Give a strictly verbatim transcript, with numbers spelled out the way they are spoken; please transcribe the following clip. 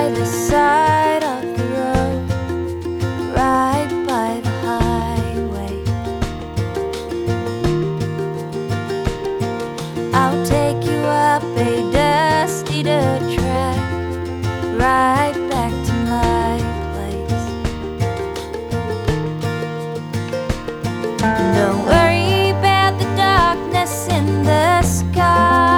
by the side of the road, right by the highway. I'll take you up a dusty dirt track, right